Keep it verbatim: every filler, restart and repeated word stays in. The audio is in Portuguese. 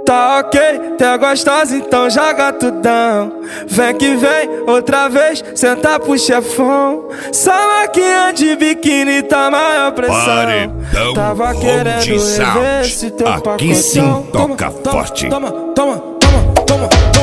Tá ok, tá gostosa, então joga tudão. Vem que vem, outra vez, senta pro chefão. Só maquinha de biquíni, tá maior pressão. Paredão Tava querendo rever esse teu Aqui sim toca toma, forte. Toma, toma, toma, toma, toma.